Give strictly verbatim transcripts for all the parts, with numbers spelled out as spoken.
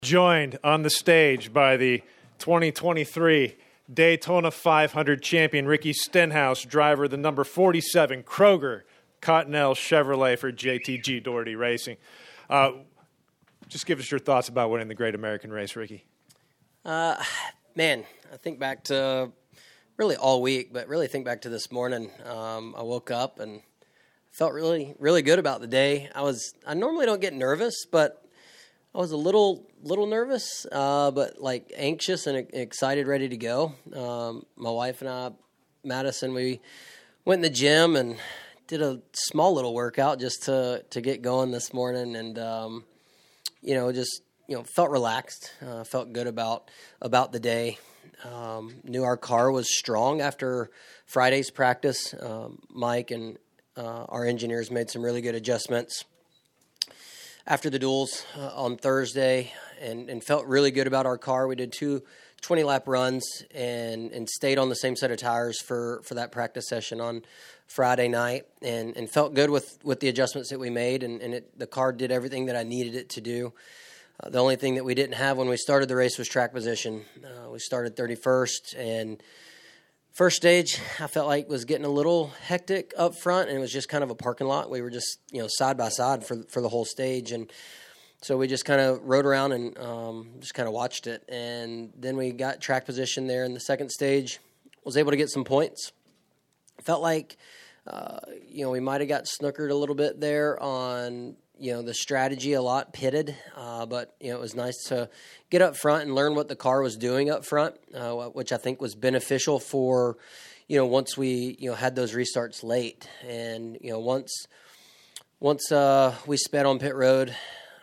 Joined on the stage by the twenty twenty-three Daytona five hundred champion Ricky Stenhouse, driver of the number forty-seven Kroger Cottonelle Chevrolet for J T G Doherty Racing. Uh, just give us your thoughts about winning the Great American Race, Ricky. Uh, man, I think back to really all week, but really think back to this morning. Um, I woke up and felt really, really good about the day. I was, I normally don't get nervous, but I was a little, little nervous, uh, but like anxious and excited, ready to go. Um, my wife and I, Madison, we went in the gym and did a small little workout just to, to get going this morning. And, um, you know, just, you know, felt relaxed, uh, felt good about, about the day. Um, knew our car was strong after Friday's practice. Um, Mike and, uh, our engineers made some really good adjustments after the duels uh, on Thursday, and, and felt really good about our car. We did two twenty-lap runs and, and stayed on the same set of tires for, for that practice session on Friday night, and, and felt good with, with the adjustments that we made, and, and it, the car did everything that I needed it to do. Uh, the only thing that we didn't have when we started the race was track position. Uh, we started thirty-first, and first stage, I felt like was getting a little hectic up front, and it was just kind of a parking lot. We were just, you know, side by side for for the whole stage, and so we just kind of rode around and um, just kind of watched it. And then we got track position there in the second stage, was able to get some points. Felt like, uh, you know, we might have got snookered a little bit there on, you know, the strategy, a lot pitted, uh, but, you know, it was nice to get up front and learn what the car was doing up front, uh, which I think was beneficial for, you know, once we, you know, had those restarts late. And, you know, once once uh, we sped on pit road,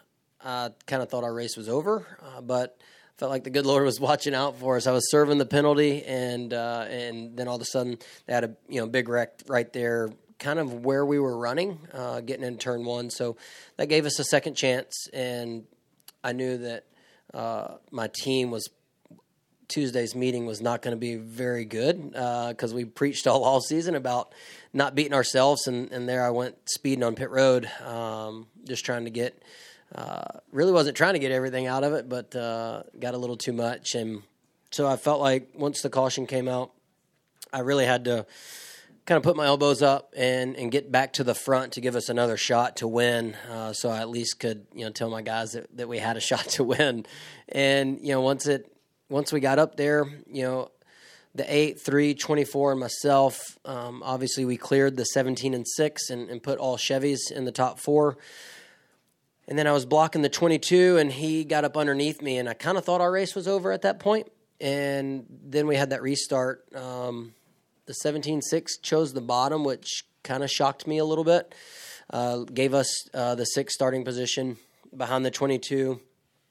I kind of thought our race was over, uh, but felt like the good Lord was watching out for us. I was serving the penalty, and uh, and then all of a sudden they had a, you know, big wreck right there, kind of where we were running, uh, getting into turn one. So that gave us a second chance, and I knew that uh, my team was Tuesday's meeting was not going to be very good because uh, we preached all all season about not beating ourselves, and, and there I went speeding on pit road, um, just trying to get uh, really wasn't trying to get everything out of it, but uh, got a little too much. And so I felt like once the caution came out, I really had to kind of put my elbows up and, and get back to the front to give us another shot to win. Uh, so I at least could, you know, tell my guys that, that we had a shot to win. And, you know, once it, once we got up there, you know, the eight, three, twenty-four, and myself, um, obviously we cleared the seventeen and six and, and put all Chevys in the top four. And then I was blocking the twenty-two, and he got up underneath me, and I kind of thought our race was over at that point. And then we had that restart. Um, The seventeen six chose the bottom, which kind of shocked me a little bit. Uh, gave us uh, the sixth starting position behind the twenty-two.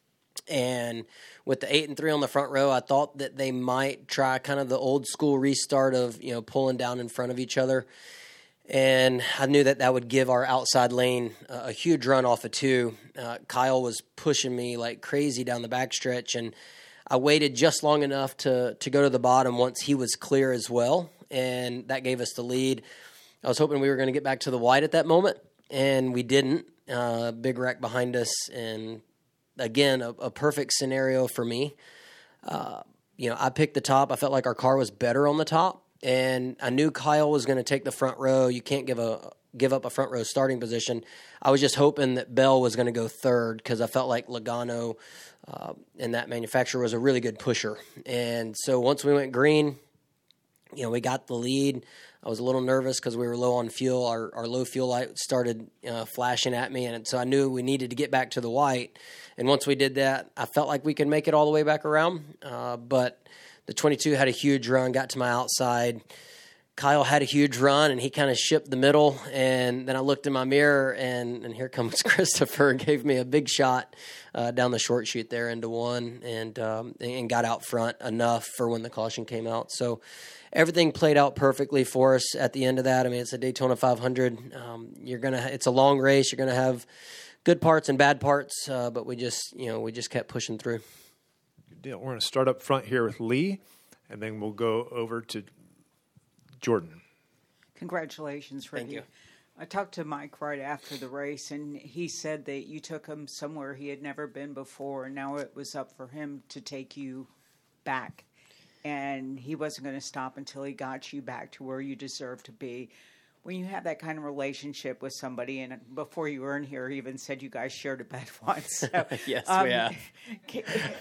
And with the eight and three on the front row, I thought that they might try kind of the old school restart of, you know, pulling down in front of each other. And I knew that that would give our outside lane uh, a huge run off of two. Uh, Kyle was pushing me like crazy down the backstretch, and I waited just long enough to to go to the bottom once he was clear as well, and that gave us the lead. I was hoping we were going to get back to the white at that moment, and we didn't. Uh, big wreck behind us, and again, a, a perfect scenario for me. Uh, you know, I picked the top. I felt like our car was better on the top, and I knew Kyle was going to take the front row. You can't give a give up a front row starting position. I was just hoping that Bell was going to go third because I felt like Logano uh, and that manufacturer was a really good pusher. And so once we went green, you know, we got the lead. I was a little nervous because we were low on fuel. Our, our low fuel light started uh, flashing at me, and so I knew we needed to get back to the white. And once we did that, I felt like we could make it all the way back around. Uh, but the twenty-two had a huge run, got to my outside. Kyle had a huge run, and he kind of shipped the middle. And then I looked in my mirror, and, and here comes Christopher and gave me a big shot uh, down the short chute there into one, and um, and got out front enough for when the caution came out. So everything played out perfectly for us at the end of that. I mean, it's a Daytona five hundred. Um, you're gonna, it's a long race. You're gonna have good parts and bad parts, uh, but we just, you know, we just kept pushing through. Good deal. We're gonna start up front here with Lee, and then we'll go over to Jordan. Congratulations, Ricky. Thank you. I talked to Mike right after the race, and he said that you took him somewhere he had never been before, and now it was up for him to take you back. And he wasn't going to stop until he got you back to where you deserve to be. When you have that kind of relationship with somebody, and before you were in here, he even said you guys shared a bed once. So, yes, um, we have. Can,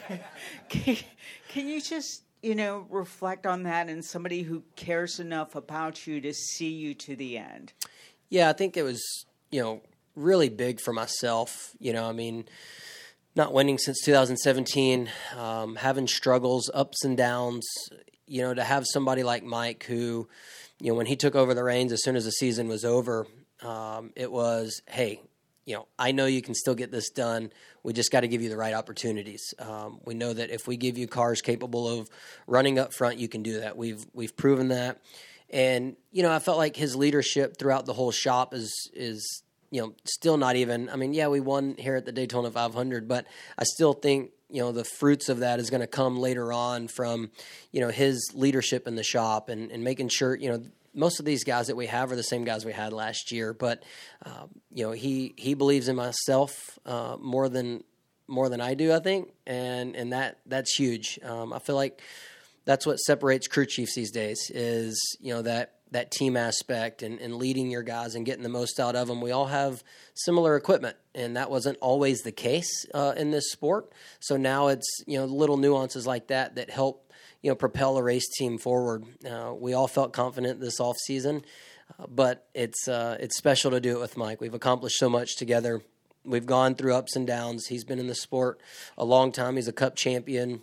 can, can you just, you know, reflect on that and somebody who cares enough about you to see you to the end? Yeah, I think it was, you know, really big for myself. You know, I mean, not winning since two thousand seventeen, um, having struggles, ups and downs, you know, to have somebody like Mike who, you know, when he took over the reins as soon as the season was over, um, it was, hey, you know, I know you can still get this done. We just got to give you the right opportunities. Um, we know that if we give you cars capable of running up front, you can do that. We've we've proven that. And, you know, I felt like his leadership throughout the whole shop is, is you know, still not even – I mean, yeah, we won here at the Daytona five hundred, but I still think, you know, the fruits of that is going to come later on from, you know, his leadership in the shop and, and making sure, you know, most of these guys that we have are the same guys we had last year. But, um, you know, he, he believes in myself uh, more than more than I do, I think, and, and that that's huge. Um, I feel like – that's what separates crew chiefs these days is, you know, that, that team aspect and, and leading your guys and getting the most out of them. We all have similar equipment, and that wasn't always the case uh, in this sport. So now it's, you know, little nuances like that that help, you know, propel a race team forward. Uh, we all felt confident this off season, uh, but it's uh, it's special to do it with Mike. We've accomplished so much together. We've gone through ups and downs. He's been in the sport a long time. He's a Cup champion.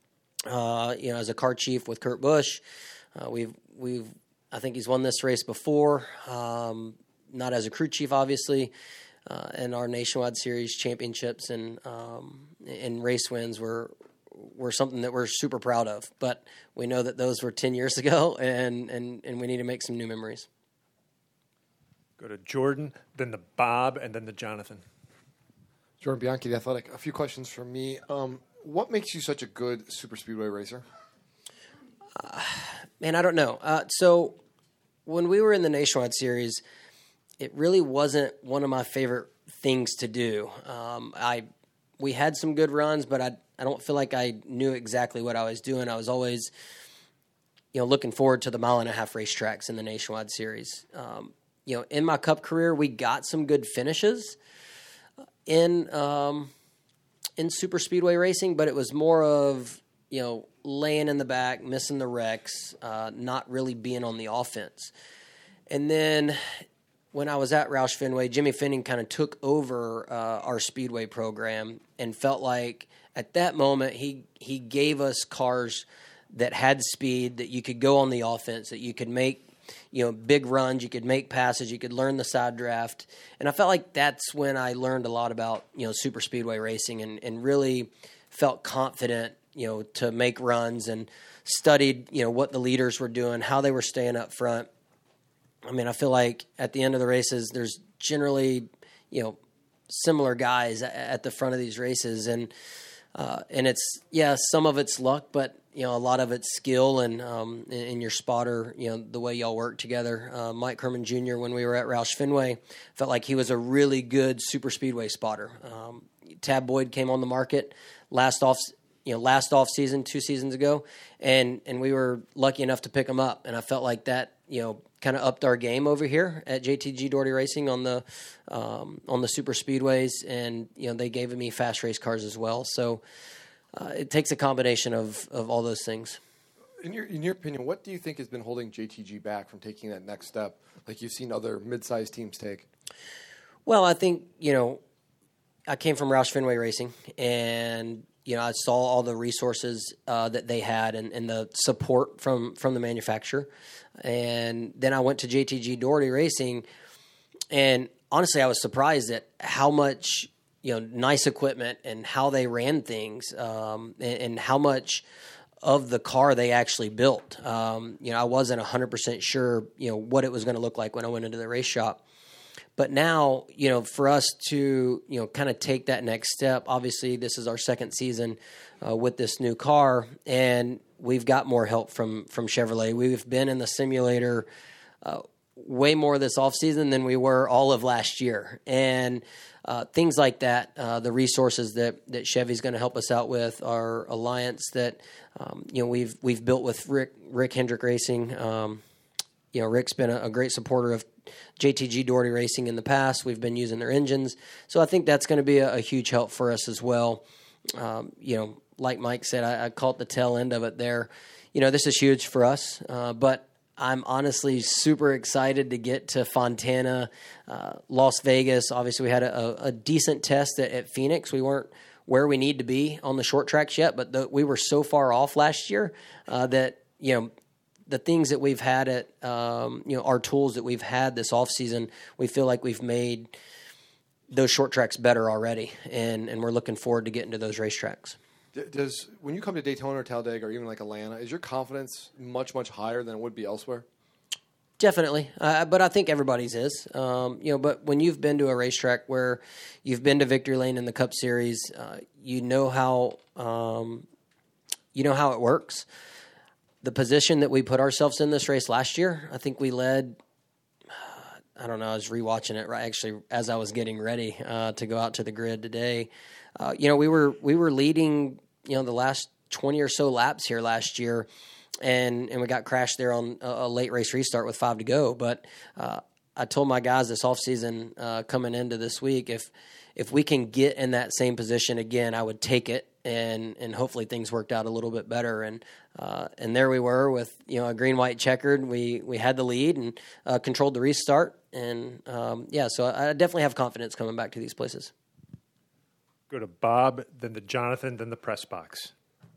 Uh, you know, as a car chief with Kurt Busch, uh, we've we've I think he's won this race before, um, not as a crew chief, obviously, uh, and our nationwide series championships and um, and race wins were were something that we're super proud of. But we know that those were ten years ago, and and and we need to make some new memories. Go to Jordan, then the Bob, and then the Jonathan. Jordan Bianchi, The Athletic. A few questions from me. Um, What makes you such a good super speedway racer? Uh, man, I don't know. Uh, so when we were in the Nationwide Series, it really wasn't one of my favorite things to do. Um, I we had some good runs, but I I don't feel like I knew exactly what I was doing. I was always, you know, looking forward to the mile and a half racetracks in the Nationwide Series. Um, you know, in my Cup career, we got some good finishes in. Um, in super speedway racing, but it was more of, you know, laying in the back, missing the wrecks, uh, not really being on the offense. And then when I was at Roush Fenway, Jimmy Finning kind of took over uh, our speedway program and felt like at that moment he he gave us cars that had speed, that you could go on the offense, that you could make, you know, big runs, you could make passes, you could learn the side draft. And I felt like that's when I learned a lot about, you know, super speedway racing and, and really felt confident, you know, to make runs and studied, you know, what the leaders were doing, how they were staying up front. I mean, I feel like at the end of the races, there's generally, you know, similar guys at the front of these races. And, uh, and it's, yeah, some of it's luck, but you know, a lot of it's skill and um, in your spotter, you know, the way y'all work together. Uh, Mike Herman Junior, when we were at Roush Fenway, felt like he was a really good super speedway spotter. Um, Tab Boyd came on the market last off, you know, last off season, two seasons ago, and and we were lucky enough to pick him up. And I felt like that, you know, kind of upped our game over here at J T G Doherty Racing on the um, on the super speedways, and you know, they gave me fast race cars as well. So. Uh, it takes a combination of, of all those things. In your in your opinion, what do you think has been holding J T G back from taking that next step, like you've seen other mid-sized teams take? Well, I think, you know, I came from Roush Fenway Racing, and, you know, I saw all the resources uh, that they had and, and the support from, from the manufacturer. And then I went to J T G Doherty Racing, and honestly, I was surprised at how much – you know, nice equipment and how they ran things, um, and, and how much of the car they actually built. Um, you know, I wasn't one hundred percent sure, you know, what it was going to look like when I went into the race shop. But now, you know, for us to, you know, kind of take that next step, obviously this is our second season uh, with this new car, and we've got more help from, from Chevrolet. We've been in the simulator uh, way more this offseason than we were all of last year. And uh, things like that, uh, the resources that, that Chevy's going to help us out with, our alliance that um, you know we've we've built with Rick Rick Hendrick Racing. Um, you know, Rick's been a, a great supporter of J T G Doherty Racing in the past. We've been using their engines, so I think that's going to be a, a huge help for us as well. Um, you know, like Mike said, I, I caught the tail end of it there. You know, this is huge for us, uh, but I'm honestly super excited to get to Fontana, uh, Las Vegas. Obviously, we had a, a decent test at, at Phoenix. We weren't where we need to be on the short tracks yet, but the, we were so far off last year uh, that, you know, the things that we've had at, um, you know, our tools that we've had this offseason, we feel like we've made those short tracks better already, and, and we're looking forward to getting to those racetracks. Does when you come to Daytona or Talladega or even like Atlanta, is your confidence much much higher than it would be elsewhere? Definitely, uh, but I think everybody's is. Um, you know, but when you've been to a racetrack where you've been to Victory Lane in the Cup Series, uh, you know how um, you know how it works. The position that we put ourselves in this race last year, I think we led. I don't know. I was rewatching it right actually as I was getting ready uh, to go out to the grid today. Uh, you know, we were we were leading, you know, the last twenty or so laps here last year, and and we got crashed there on a, a late race restart with five to go. But uh, I told my guys this offseason uh, coming into this week, if if we can get in that same position again, I would take it, and and hopefully things worked out a little bit better. And uh, and there we were with, you know, a green white checkered. We we had the lead and uh, controlled the restart, and um, yeah, so I definitely have confidence coming back to these places. Go to Bob, then to Jonathan, then the press box.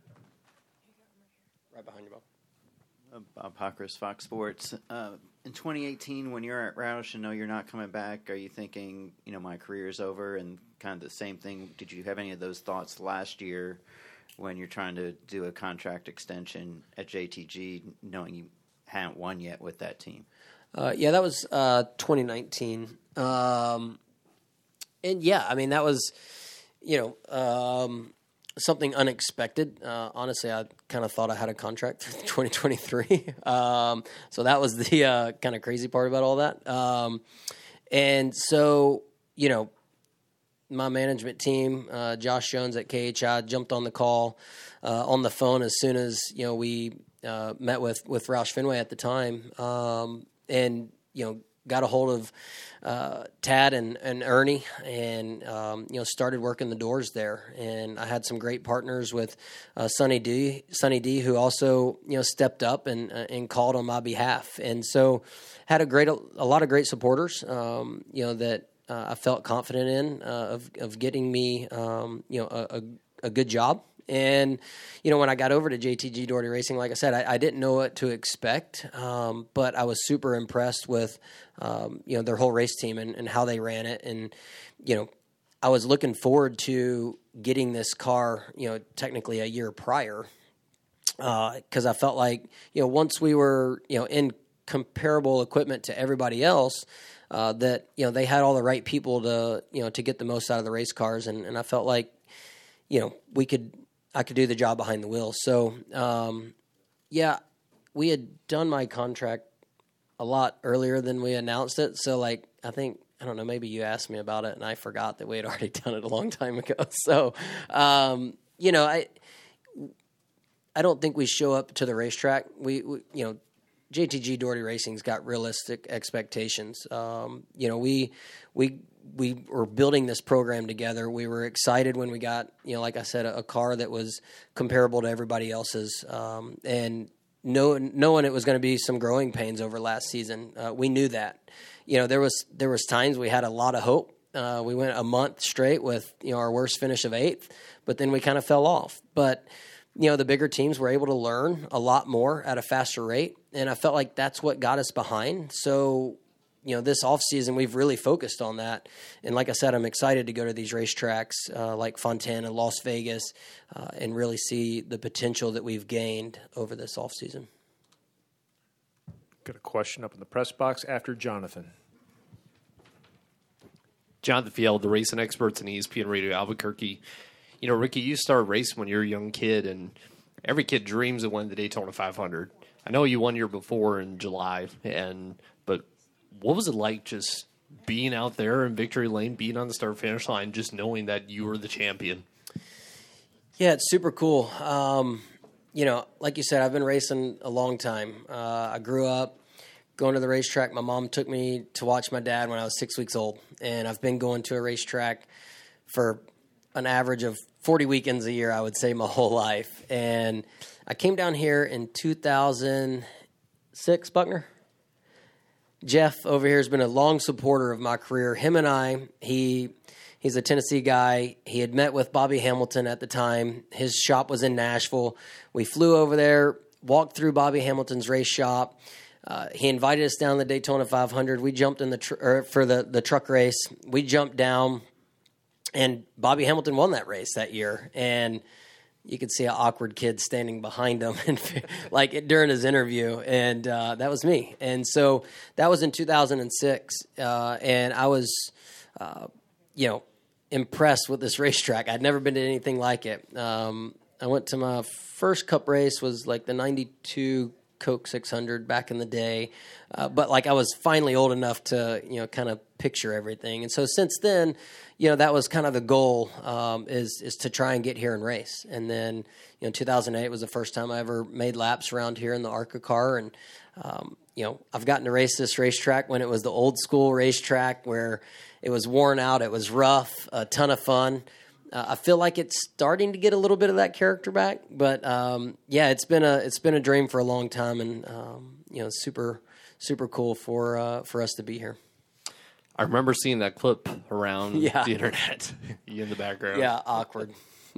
Right behind you, Bob. Uh, Bob Pockris, Fox Sports. Uh, in twenty eighteen, when you're at Roush and know you're not coming back, are you thinking, you know, my career's over, and kind of the same thing? Did you have any of those thoughts last year when you're trying to do a contract extension at J T G, knowing you hadn't won yet with that team? Uh, yeah, that was uh, twenty nineteen. Um, and yeah, I mean, that was, you know, um, something unexpected. Uh, honestly, I kind of thought I had a contract through twenty twenty-three. um, so that was the uh, kind of crazy part about all that. Um, and so, you know, my management team, uh, Josh Jones at K H I, jumped on the call uh, on the phone as soon as, you know, we uh, met with, with Roush Fenway at the time. Um, and, you know, got a hold of uh, Tad and, and Ernie, and um, you know, started working the doors there. And I had some great partners with uh, Sonny D, Sonny D, who also, you know, stepped up and uh, and called on my behalf. And so had a great a lot of great supporters, um, you know, that uh, I felt confident in uh, of of getting me, um, you know, a, a, a good job. And, you know, when I got over to J T G Doherty Racing, like I said, I, I didn't know what to expect, um, but I was super impressed with, um, you know, their whole race team and, and how they ran it. And, you know, I was looking forward to getting this car, you know, technically a year prior, because uh, I felt like, you know, once we were, you know, in comparable equipment to everybody else, uh, that, you know, they had all the right people to, you know, to get the most out of the race cars. And, and I felt like, you know, we could, I could do the job behind the wheel. So, um, yeah, we had done my contract a lot earlier than we announced it. So, like, I think, I don't know, maybe you asked me about it, and I forgot that we had already done it a long time ago. So, um, you know, I I don't think we show up to the racetrack. We, we you know, J T G Doherty Racing's got realistic expectations. Um, you know, we we we were building this program together. We were excited when we got, you know, like I said, a, a car that was comparable to everybody else's, um, and knowing knowing it was going to be some growing pains over last season. Uh, we knew that. You know, there was there was times we had a lot of hope. Uh, we went a month straight with, you know, our worst finish of eighth, but then we kind of fell off. But you know, the bigger teams were able to learn a lot more at a faster rate, and I felt like that's what got us behind. So, you know, this offseason, we've really focused on that. And like I said, I'm excited to go to these racetracks uh, like Fontana, Las Vegas, uh, and really see the potential that we've gained over this offseason. Got a question up in the press box after Jonathan. Jonathan Field, the racing experts in E S P N Radio Albuquerque. You know, Ricky, you started racing when you're a young kid, and every kid dreams of winning the Daytona five hundred. I know you won year before in July, and but what was it like just being out there in victory lane, being on the start finish line, just knowing that you were the champion? Yeah, it's super cool. Um, you know, like you said, I've been racing a long time. Uh, I grew up going to the racetrack. My mom took me to watch my dad when I was six weeks old, and I've been going to a racetrack for an average of forty weekends a year, I would say, my whole life. And I came down here in two thousand six, Buckner. Jeff over here has been a long supporter of my career. Him and I, he he's a Tennessee guy. He had met with Bobby Hamilton at the time. His shop was in Nashville. We flew over there, walked through Bobby Hamilton's race shop. Uh, he invited us down the Daytona five hundred. We jumped in the tr- or for the, the truck race. We jumped down, and Bobby Hamilton won that race that year. And you could see an awkward kid standing behind him, and like it, during his interview, and uh, that was me. And so that was in two thousand six, uh, and I was, uh, you know, impressed with this racetrack. I'd never been to anything like it. Um, I went to my first Cup race was like the ninety-two Coke six hundred back in the day. Uh, but like I was finally old enough to, you know, kind of picture everything. And so since then, you know, that was kind of the goal, um, is, is to try and get here and race. And then, you know, two thousand eight was the first time I ever made laps around here in the ARCA car. And, um, you know, I've gotten to race this racetrack when it was the old school racetrack where it was worn out. It was rough, a ton of fun. Uh, I feel like it's starting to get a little bit of that character back, but um, yeah, it's been a it's been a dream for a long time, and um, you know, super super cool for uh, for us to be here. I remember seeing that clip around Yeah. the internet, you in the background. Yeah, awkward.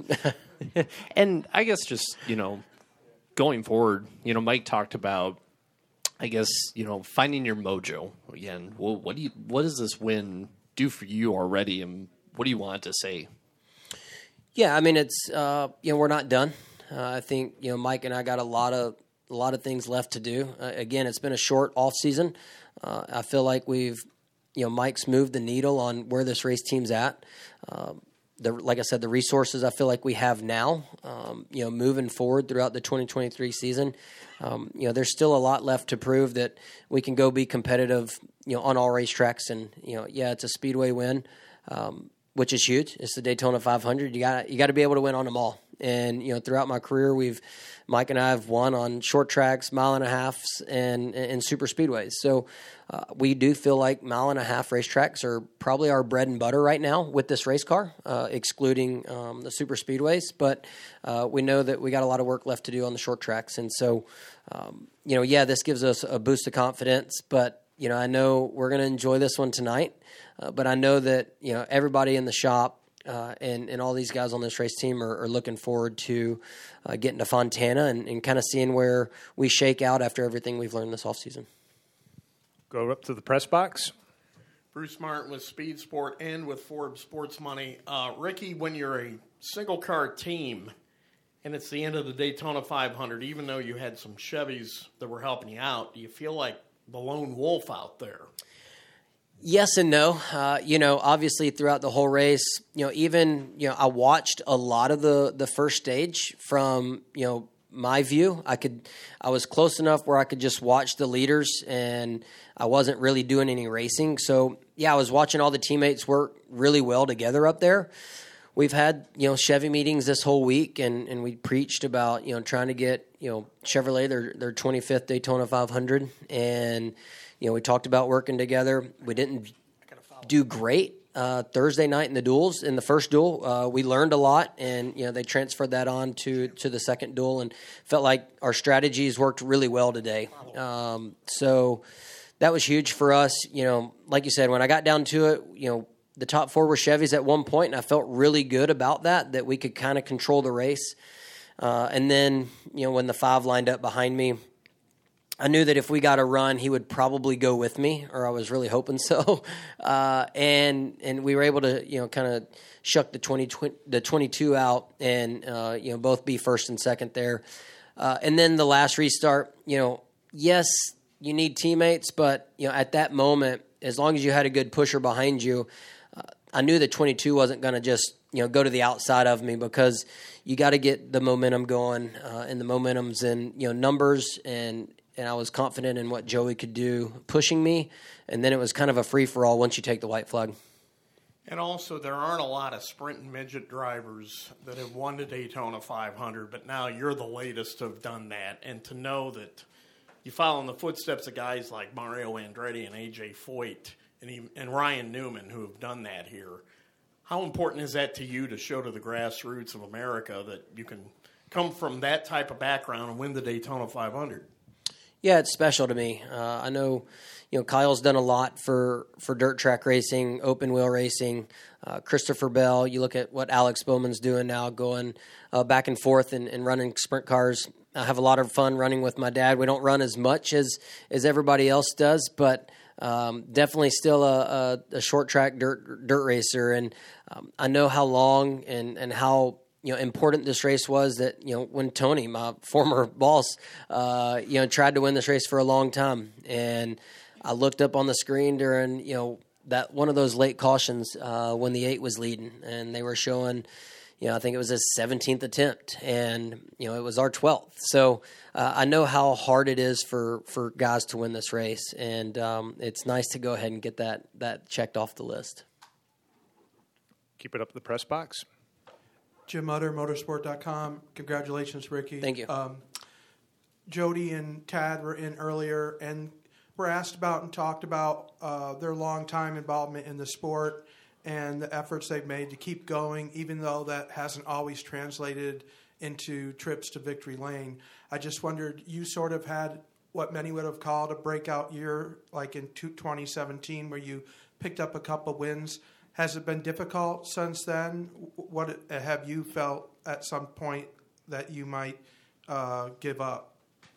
And I guess just, you know, going forward, you know, Mike talked about, I guess, you know, finding your mojo again. Well, what do you what does this win do for you already, and what do you want to say? Yeah, I mean, it's uh, you know, we're not done. Uh, I think, you know, Mike and I got a lot of a lot of things left to do. Uh, again, it's been a short off season. Uh, I feel like we've, you know, Mike's moved the needle on where this race team's at. Um, the, like I said, the resources I feel like we have now, um, you know, moving forward throughout the twenty twenty-three season. Um, you know, there's still a lot left to prove that we can go be competitive, you know, on all racetracks. And, you know, yeah, it's a speedway win. Um, which is huge. It's the Daytona five hundred. You got you got to be able to win on them all. And you know, throughout my career, we've Mike and I have won on short tracks, mile and a halfs, and and super speedways. So uh, we do feel like mile and a half racetracks are probably our bread and butter right now with this race car, uh, excluding um, the super speedways. But uh, we know that we got a lot of work left to do on the short tracks. And so, um, you know, yeah, this gives us a boost of confidence. But you know, I know we're going to enjoy this one tonight. Uh, but I know that, you know, everybody in the shop uh, and, and all these guys on this race team are, are looking forward to uh, getting to Fontana and, and kind of seeing where we shake out after everything we've learned this offseason. Go up to the press box. Bruce Martin with Speed Sport and with Forbes Sports Money. Uh, Ricky, when you're a single-car team and it's the end of the Daytona five hundred, even though you had some Chevys that were helping you out, do you feel like the lone wolf out there? Yes and no. Uh, you know, obviously throughout the whole race, you know, even, you know, I watched a lot of the, the first stage from, you know, my view. I could, I was close enough where I could just watch the leaders and I wasn't really doing any racing. So yeah, I was watching all the teammates work really well together up there. We've had, you know, Chevy meetings this whole week, and, and we preached about, you know, trying to get, you know, Chevrolet their, their twenty-fifth Daytona five hundred. And, you know, we talked about working together. We didn't do great uh, Thursday night in the duels. In the first duel, uh, we learned a lot, and, you know, they transferred that on to, to the second duel and felt like our strategies worked really well today. Um, so that was huge for us. You know, like you said, when I got down to it, you know, the top four were Chevys at one point, and I felt really good about that, that we could kind of control the race. Uh, and then, you know, when the five lined up behind me, I knew that if we got a run, he would probably go with me, or I was really hoping so. Uh, and and we were able to, you know, kind of shuck the twenty, the twenty-two out, and uh, you know, both be first and second there. Uh, and then the last restart, you know, yes, you need teammates, but you know, at that moment, as long as you had a good pusher behind you, uh, I knew that twenty-two wasn't going to just, you know, go to the outside of me, because you got to get the momentum going, uh, and the momentum's in, you know, numbers and and I was confident in what Joey could do pushing me. And then it was kind of a free-for-all once you take the white flag. And also, there aren't a lot of sprint and midget drivers that have won the Daytona five hundred, but now you're the latest to have done that. And to know that you follow in the footsteps of guys like Mario Andretti and A J Foyt and, even, and Ryan Newman who have done that here, how important is that to you to show to the grassroots of America that you can come from that type of background and win the Daytona five hundred? Yeah, it's special to me. Uh, I know, you know, Kyle's done a lot for, for dirt track racing, open wheel racing. Uh, Christopher Bell, you look at what Alex Bowman's doing now, going uh, back and forth and, and running sprint cars. I have a lot of fun running with my dad. We don't run as much as, as everybody else does, but um, definitely still a, a, a short track dirt dirt racer. And um, I know how long and, and how you know, important this race was. That, you know, when Tony, my former boss, uh, you know, tried to win this race for a long time. And I looked up on the screen during, you know, that one of those late cautions uh, when the eight was leading, and they were showing, you know, I think it was his seventeenth attempt, and, you know, it was our twelfth. So uh, I know how hard it is for, for guys to win this race, and um, it's nice to go ahead and get that, that checked off the list. Keep it up the press box. Jim Utter, motorsport dot com. Congratulations, Ricky. Thank you. Um, Jody and Tad were in earlier and were asked about and talked about uh, their long-time involvement in the sport and the efforts they've made to keep going, even though that hasn't always translated into trips to victory lane. I just wondered, you sort of had what many would have called a breakout year, like in twenty seventeen, where you picked up a couple wins. Has it been difficult since then? What have you felt at some point that you might uh, give up?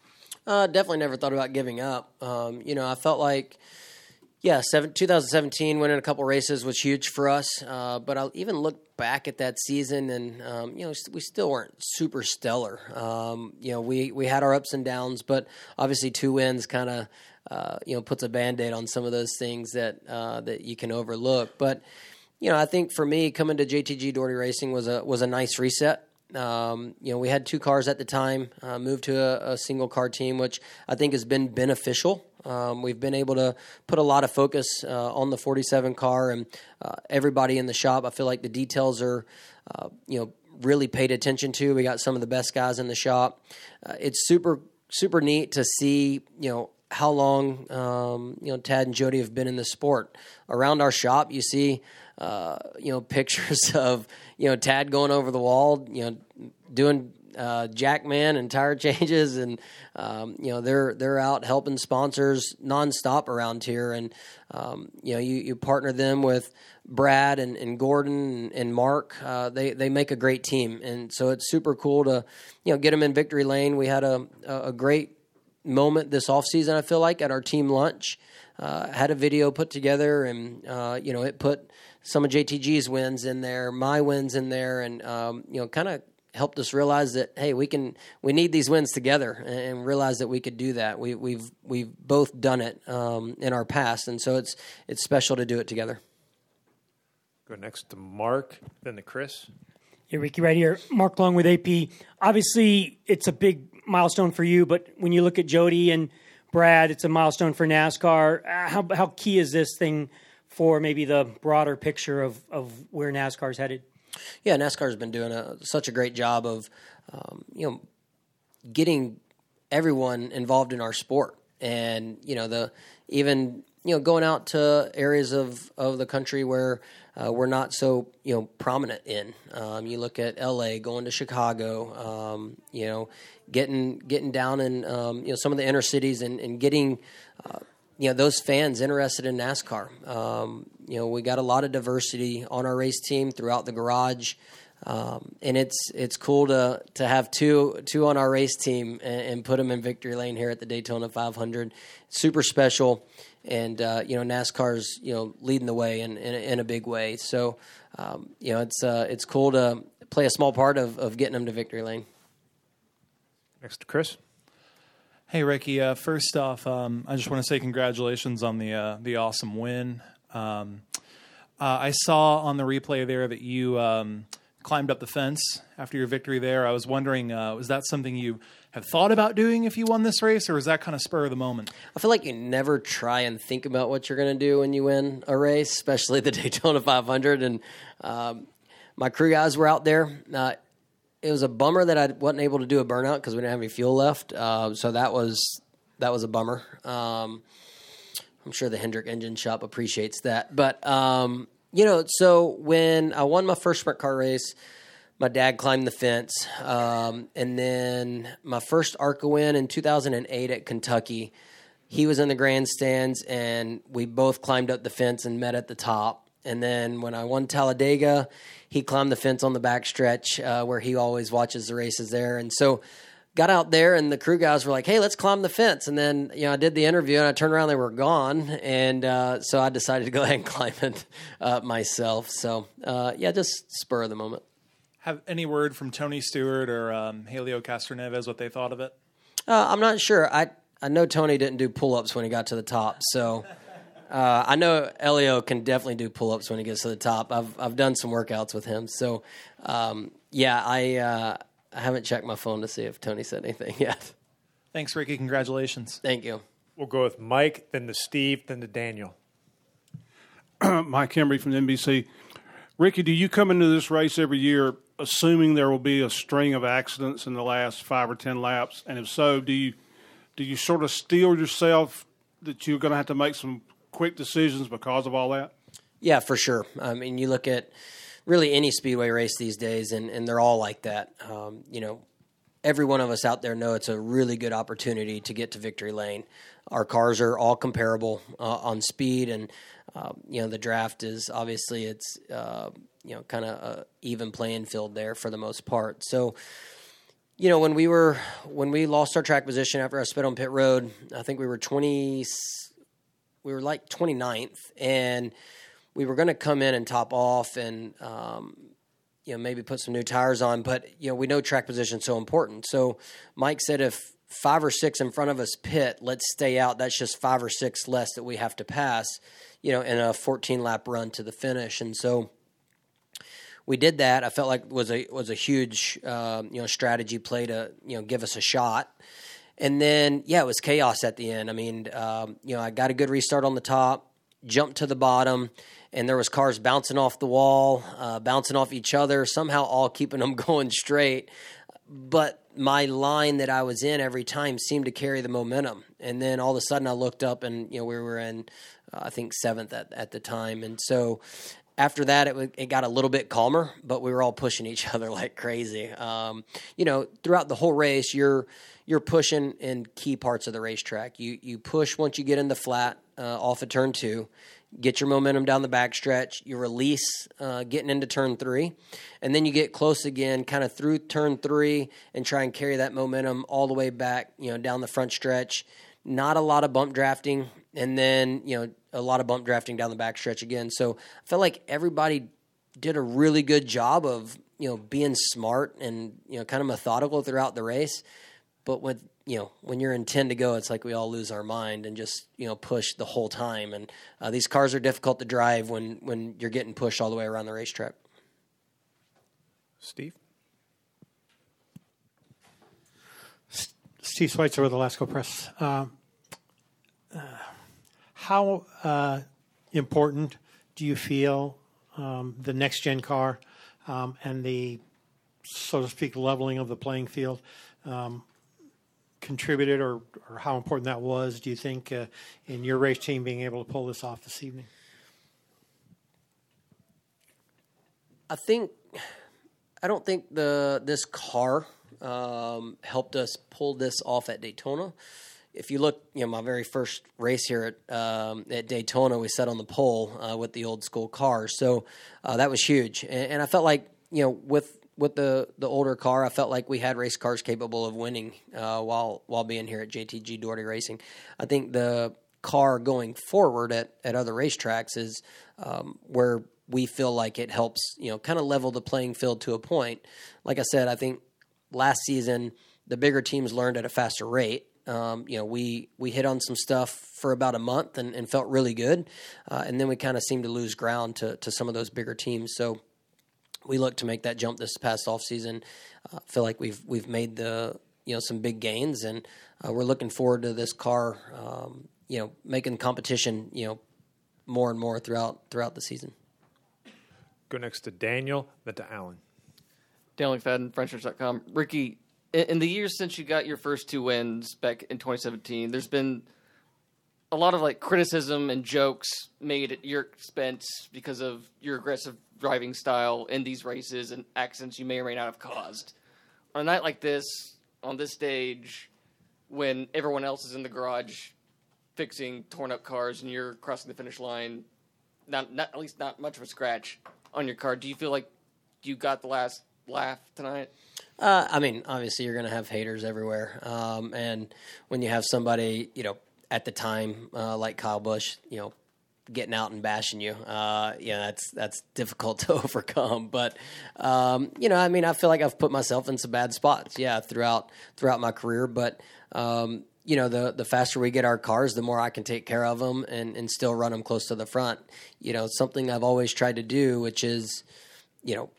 Uh, definitely never thought about giving up. Um, you know, I felt like, yeah, seven, twenty seventeen winning a couple races was huge for us. Uh, but I'll even look back at that season, and um, you know, we still weren't super stellar. Um, you know, we we had our ups and downs, but obviously two wins kind of uh, you know puts a Band-Aid on some of those things that uh, that you can overlook. But you know, I think for me, coming to J T G Doherty Racing was a was a nice reset. Um, you know, we had two cars at the time, uh, moved to a, a single car team, which I think has been beneficial. Um, we've been able to put a lot of focus uh, on the forty-seven car, and uh, everybody in the shop. I feel like the details are, uh, you know, really paid attention to. We got some of the best guys in the shop. Uh, it's super super neat to see, you know, how long um, you know Tad and Jody have been in the sport. Around our shop, you see. Uh, you know, pictures of, you know, Tad going over the wall, you know, doing uh, jackman and tire changes, and um, you know, they're they're out helping sponsors nonstop around here, and um, you know, you, you partner them with Brad and, and Gordon and, and Mark. Uh, they they make a great team, and so it's super cool to, you know, get them in victory lane. We had a a great moment this off season, I feel like, at our team lunch. Uh, had a video put together, and uh, you know, it put some of J T G's wins in there, my wins in there, and um, you know, kind of helped us realize that, hey, we can we need these wins together, and, and realize that we could do that. We, we've we've both done it um, in our past, and so it's it's special to do it together. Go next to Mark, then to Chris. Yeah, Ricky, right here. Mark Long with A P. Obviously, it's a big milestone for you, but when you look at Jody and Brad, it's a milestone for NASCAR. How how key is this thing for maybe the broader picture of, of where NASCAR is headed? Yeah, NASCAR's been doing a, such a great job of, um, you know, getting everyone involved in our sport, and you know the even you know going out to areas of, of the country where uh, we're not so you know prominent in. Um, you look at L A, going to Chicago, um, you know, getting getting down in um, you know some of the inner cities, and, and getting. Uh, You know, those fans interested in NASCAR. Um, you know, we got a lot of diversity on our race team throughout the garage, um, and it's it's cool to to have two two on our race team and, and put them in victory lane here at the Daytona five hundred. Super special, and uh, you know, NASCAR's you know leading the way in in, in a big way. So um, you know, it's uh, it's cool to play a small part of of getting them to victory lane. Next to Chris. Hey, Ricky. Uh, first off, um, I just want to say congratulations on the uh, the awesome win. Um, uh, I saw on the replay there that you um, climbed up the fence after your victory there. I was wondering, uh, was that something you have thought about doing if you won this race, or was that kind of spur of the moment? I feel like you never try and think about what you're going to do when you win a race, especially the Daytona five hundred. And um, my crew guys were out there. Uh, it was a bummer that I wasn't able to do a burnout because we didn't have any fuel left. Uh, so that was that was a bummer. Um, I'm sure the Hendrick Engine Shop appreciates that. But, um, you know, so when I won my first sprint car race, my dad climbed the fence. Um, and then my first ARCA win in two thousand eight at Kentucky, he was in the grandstands, and we both climbed up the fence and met at the top. And then when I won Talladega, he climbed the fence on the backstretch uh, where he always watches the races there. And so got out there, and the crew guys were like, hey, let's climb the fence. And then, you know, I did the interview, and I turned around, they were gone. And uh, so I decided to go ahead and climb it uh, myself. So, uh, yeah, just spur of the moment. Have any word from Tony Stewart or um, Helio Castroneves what they thought of it? Uh, I'm not sure. I, I know Tony didn't do pull-ups when he got to the top. So uh, I know Helio can definitely do pull-ups when he gets to the top. I've I've done some workouts with him. So, um, yeah, I uh, – I haven't checked my phone to see if Tony said anything yet. Thanks, Ricky. Congratulations. Thank you. We'll go with Mike, then to Steve, then to Daniel. Mike Hembry from N B C. Ricky, do you come into this race every year assuming there will be a string of accidents in the last five or ten laps? And if so, do you do you sort of steel yourself that you're going to have to make some quick decisions because of all that? Yeah, for sure. I mean, you look at really any speedway race these days, and, and they're all like that. Um, you know, every one of us out there know it's a really good opportunity to get to victory lane. Our cars are all comparable uh, on speed, and uh, you know, the draft is obviously it's uh, you know, kind of a even playing field there for the most part. So, you know, when we were when we lost our track position after I spit on pit road, I think we were twenty, we were like twenty-ninth, and we were going to come in and top off and, um, you know, maybe put some new tires on. But, you know, we know track position is so important. So Mike said if five or six in front of us pit, let's stay out. That's just five or six less that we have to pass, you know, in a fourteen-lap run to the finish. And so we did that. I felt like it was a, was a huge, uh, you know, strategy play to, you know, give us a shot. And then, yeah, it was chaos at the end. I mean, um, you know, I got a good restart on the top, jumped to the bottom, and there was cars bouncing off the wall, uh, bouncing off each other, somehow all keeping them going straight. But my line that I was in every time seemed to carry the momentum. And then all of a sudden I looked up, and, you know, we were in, uh, I think, seventh at, at the time. And so after that, it, w- it got a little bit calmer, but we were all pushing each other like crazy. Um, you know, throughout the whole race, you're you're pushing in key parts of the racetrack. You, you push once you get in the flat uh, off of turn two. Get your momentum down the backstretch. You release uh, getting into turn three. And then you get close again, kind of through turn three, and try and carry that momentum all the way back, you know, down the front stretch. Not a lot of bump drafting. And then, you know, a lot of bump drafting down the backstretch again. So I felt like everybody did a really good job of, you know, being smart and, you know, kind of methodical throughout the race. But with, you know, when you're in ten to go, it's like we all lose our mind and just, you know, push the whole time. And uh, these cars are difficult to drive when, when you're getting pushed all the way around the racetrack. Steve? Steve Schweitzer with Alaska Press. Uh, uh, how uh, important do you feel um, the next-gen car um, and the, so to speak, leveling of the playing field um, contributed, or, or how important that was, do you think, uh, in your race team being able to pull this off this evening? I think, I don't think the this car um, helped us pull this off at Daytona. If you look, you know, my very first race here at um, at Daytona, we sat on the pole uh, with the old school cars, so uh, that was huge. And, and I felt like, you know, with with the, the older car, I felt like we had race cars capable of winning uh, while while being here at J T G Doherty Racing. I think the car going forward at, at other racetracks is um, where we feel like it helps, you know, kind of level the playing field to a point. Like I said, I think last season the bigger teams learned at a faster rate. Um, you know, we, we hit on some stuff for about a month and, and felt really good. Uh, and then we kind of seemed to lose ground to, to some of those bigger teams. So we look to make that jump this past off season. I uh, feel like we've we've made the you know some big gains, and uh, we're looking forward to this car. Um, you know, making competition you know more and more throughout throughout the season. Go next to Daniel, then to Alan. Daniel McFadden, Frenchers dot com. Ricky, in, in the years since you got your first two wins back in twenty seventeen, there's been a lot of like criticism and jokes made at your expense because of your aggressive driving style in these races and accidents you may or may not have caused. On a night like this, on this stage, when everyone else is in the garage fixing torn up cars and you're crossing the finish line, not, not at least not much of a scratch on your car, do you feel like you got the last laugh tonight? Uh, I mean, obviously you're going to have haters everywhere. Um, and when you have somebody, you know, at the time, uh, like Kyle Busch, you know, getting out and bashing you, uh, you know, that's, that's difficult to overcome. But, um, you know, I mean, I feel like I've put myself in some bad spots, yeah, throughout, throughout my career. But, um, you know, the, the faster we get our cars, the more I can take care of them and, and still run them close to the front. You know, something I've always tried to do, which is, you know,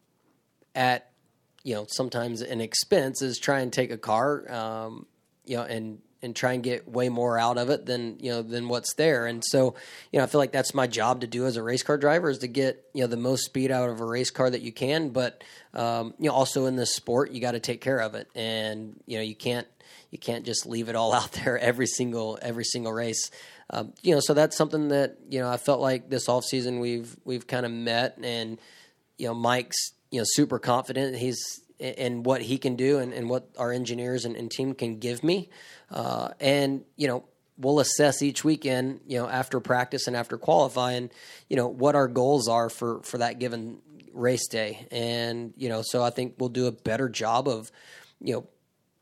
at, you know, sometimes an expense, is try and take a car, um, you know, and, and try and get way more out of it than, you know, than what's there. And so, you know, I feel like that's my job to do as a race car driver, is to get, you know, the most speed out of a race car that you can. But, um, you know, also in this sport, you got to take care of it. And, you know, you can't, you can't just leave it all out there every single, every single race. Um, you know, so that's something that, you know, I felt like this off season we've, we've kind of met, and, you know, Mike's, you know, super confident he's in what he can do and, and what our engineers and, and team can give me. Uh, and, you know, we'll assess each weekend, you know, after practice and after qualifying, you know, what our goals are for, for that given race day. And, you know, so I think we'll do a better job of, you know,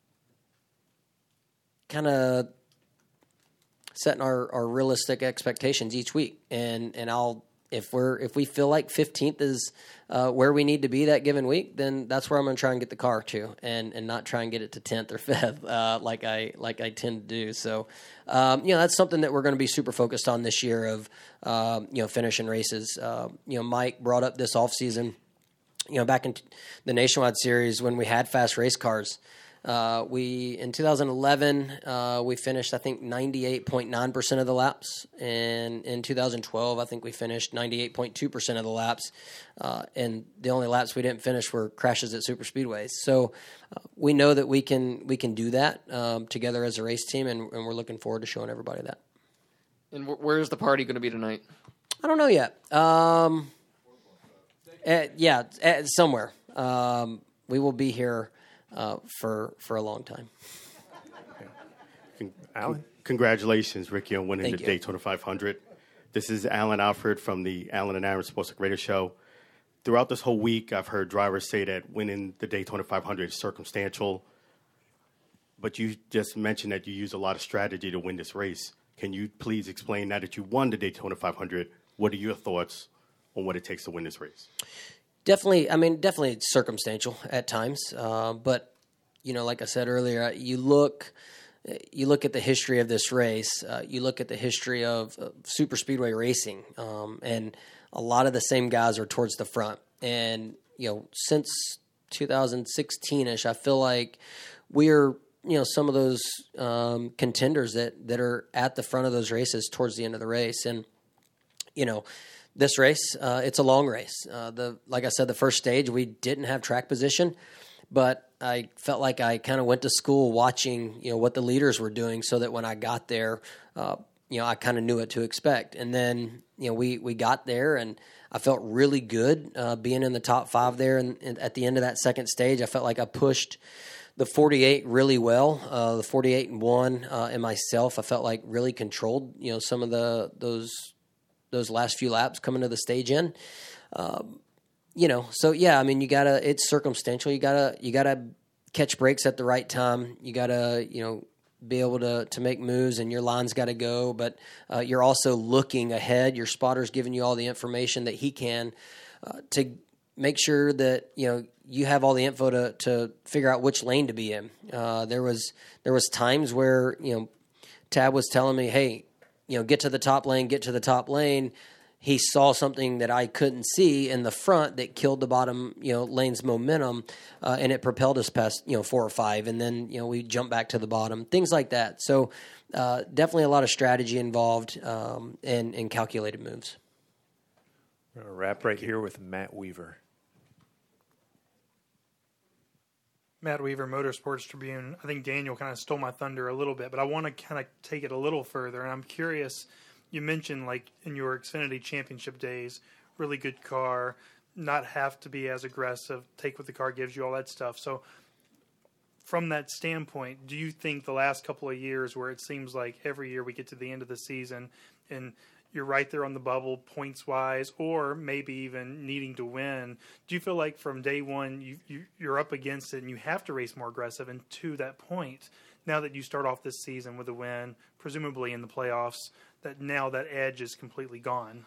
kind of setting our, our realistic expectations each week. And, and I'll, if we're, if we feel like fifteenth is uh, where we need to be that given week, then that's where I'm going to try and get the car to, and, and not try and get it to tenth or fifth, uh, like I, like I tend to do. So, um, you know, that's something that we're going to be super focused on this year of, um, you know, finishing races. Uh, you know, Mike brought up this off season, you know, back in the Nationwide Series when we had fast race cars. Uh, we, in two thousand eleven, uh, we finished, I think, ninety-eight point nine percent of the laps. And in two thousand twelve, I think we finished ninety-eight point two percent of the laps. Uh, and the only laps we didn't finish were crashes at super speedways. So uh, we know that we can, we can do that, um, together as a race team. And, and we're looking forward to showing everybody that. And wh- where's the party going to be tonight? I don't know yet. Um, at, yeah, at, somewhere. Um, we will be here Uh, for for a long time. Con- Alan? Congratulations, Ricky, on winning Thank the you. Daytona five hundred. This is Alan Alfred from the Alan and Aaron Sports Talk Radio Show. Throughout this whole week, I've heard drivers say that winning the Daytona five hundred is circumstantial, but you just mentioned that you use a lot of strategy to win this race. Can you please explain, now that you won the Daytona five hundred, what are your thoughts on what it takes to win this race? Definitely, I mean, definitely it's circumstantial at times. Uh, but, you know, like I said earlier, you look you look at the history of this race, uh, you look at the history of uh, super speedway racing, um, and a lot of the same guys are towards the front. And, you know, since two thousand sixteen-ish, I feel like we're, you know, some of those um, contenders that, that are at the front of those races towards the end of the race. And, you know, this race, uh, it's a long race. Uh, the like I said, the first stage, we didn't have track position, but I felt like I kind of went to school watching, you know, what the leaders were doing, so that when I got there, uh, you know, I kind of knew what to expect. And then, you know, we, we got there, and I felt really good uh, being in the top five there. And, and at the end of that second stage, I felt like I pushed the forty-eight really well. Uh, the forty-eight and one uh, and myself, I felt like really controlled, you know, some of the those. those last few laps coming to the stage in, um, you know, so yeah, I mean, you gotta, it's circumstantial. You gotta, you gotta catch breaks at the right time. You gotta, you know, be able to, to make moves, and your line's gotta go, but uh, you're also looking ahead. Your spotter's giving you all the information that he can uh, to make sure that, you know, you have all the info to, to figure out which lane to be in. Uh, there was, there was times where, you know, Tab was telling me, hey, you know, get to the top lane, get to the top lane. he saw something that I couldn't see in the front that killed the bottom, you know, lane's momentum, uh, and it propelled us past, you know, four or five, and then, you know, we jumped back to the bottom, things like that. So uh, definitely a lot of strategy involved um, and, and calculated moves. We're going to wrap right here with Matt Weaver. Matt Weaver, Motorsports Tribune. I think Daniel kind of stole my thunder a little bit, but I want to kind of take it a little further, and I'm curious. You mentioned, like, in your Xfinity Championship days, really good car, not have to be as aggressive, take what the car gives you, all that stuff. So from that standpoint, do you think the last couple of years where it seems like every year we get to the end of the season and you're right there on the bubble points-wise, or maybe even needing to win, do you feel like from day one you, you, you're up against it and you have to race more aggressive? And to that point, now that you start off this season with a win, presumably in the playoffs, that now that edge is completely gone?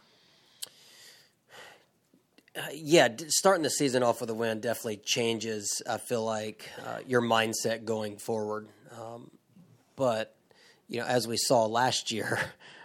Uh, yeah, d- starting the season off with a win definitely changes, I feel like, uh, your mindset going forward. Um, but, you know, as we saw last year,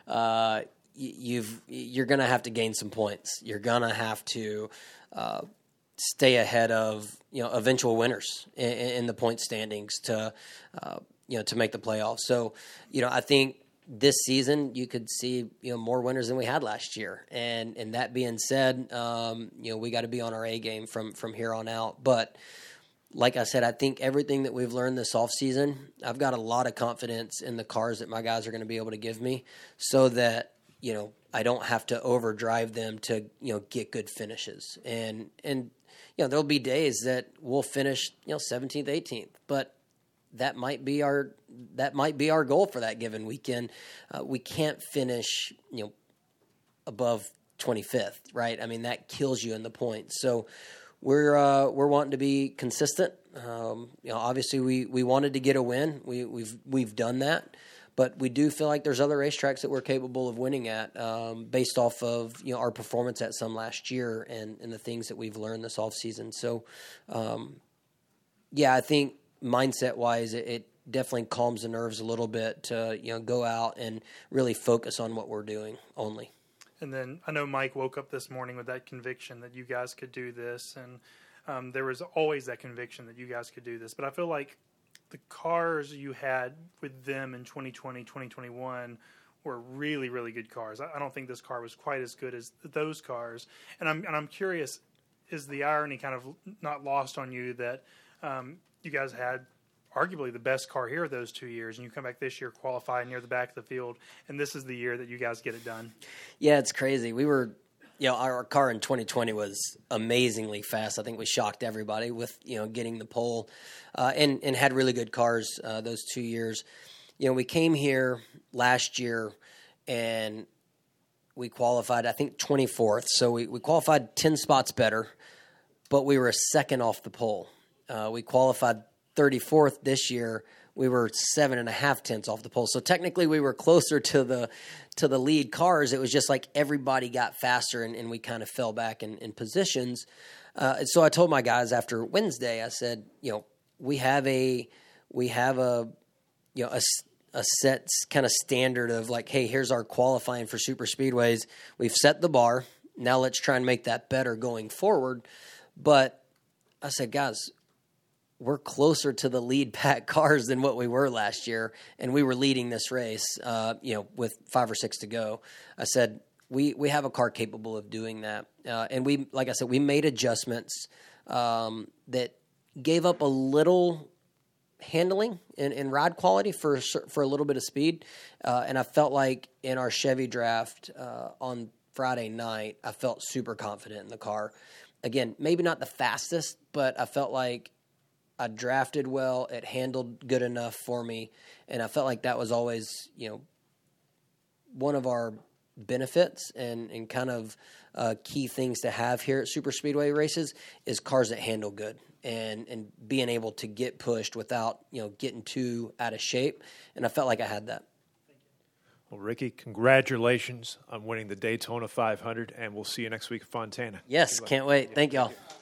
uh, y- you've, you're going to have to gain some points. You're going to have to uh, stay ahead of, you know, eventual winners in, in the point standings to, uh, you know, to make the playoffs. So, you know, I think this season you could see, you know, more winners than we had last year. And and that being said, um, you know, we got to be on our A game from from here on out. But like I said, I think everything that we've learned this offseason, I've got a lot of confidence in the cars that my guys are going to be able to give me, so that, you know, I don't have to overdrive them to, you know, get good finishes. And and you know, there'll be days that we'll finish, you know, seventeenth, eighteenth, but that might be our that might be our goal for that given weekend. Uh, we can't finish, you know, above twenty-fifth, right? I mean, that kills you in the points. So we're uh, we're wanting to be consistent. Um, you know, obviously we, we wanted to get a win. We we've we've done that, but we do feel like there's other racetracks that we're capable of winning at, um, based off of, you know, our performance at some last year and, and the things that we've learned this offseason. So, um, yeah, I think mindset wise, it, it definitely calms the nerves a little bit to, you know, go out and really focus on what we're doing only. And then I know Mike woke up this morning with that conviction that you guys could do this, and um, there was always that conviction that you guys could do this. But I feel like the cars you had with them in twenty twenty, twenty twenty-one were really, really good cars. I, I don't think this car was quite as good as those cars. And I'm and I'm curious, is the irony kind of not lost on you that um, you guys had arguably the best car here those two years, and you come back this year, qualify near the back of the field, and this is the year that you guys get it done? Yeah, it's crazy. We were, you know, our car in twenty twenty was amazingly fast. I think we shocked everybody with, you know, getting the pole, uh, and, and had really good cars uh, those two years. You know, we came here last year, and we qualified, I think, twenty-fourth. So we, we qualified ten spots better, but we were a second off the pole. Uh, we qualified thirty-fourth this year. We were seven and a half tenths off the pole. So technically we were closer to the to the lead cars. It was just like everybody got faster, and, and we kind of fell back in, in positions. Uh, and so I told my guys after Wednesday, I said, you know, we have a we have a you know a, a set kind of standard of like, hey, here's our qualifying for super speedways. We've set the bar. Now let's try and make that better going forward. But I said, guys, we're closer to the lead pack cars than what we were last year, and we were leading this race, uh, you know, with five or six to go. I said, we we have a car capable of doing that, uh, and we, like I said, we made adjustments um, that gave up a little handling and, and ride quality for for a little bit of speed, uh, and I felt like in our Chevy draft uh, on Friday night, I felt super confident in the car. Again, maybe not the fastest, but I felt like I drafted well, it handled good enough for me, and I felt like that was always, you know, one of our benefits and, and kind of uh, key things to have here at super speedway races is cars that handle good and, and being able to get pushed without, you know, getting too out of shape, and I felt like I had that. Well, Ricky, congratulations on winning the Daytona five hundred, and we'll see you next week at Fontana. Yes, can't wait. Thank y'all.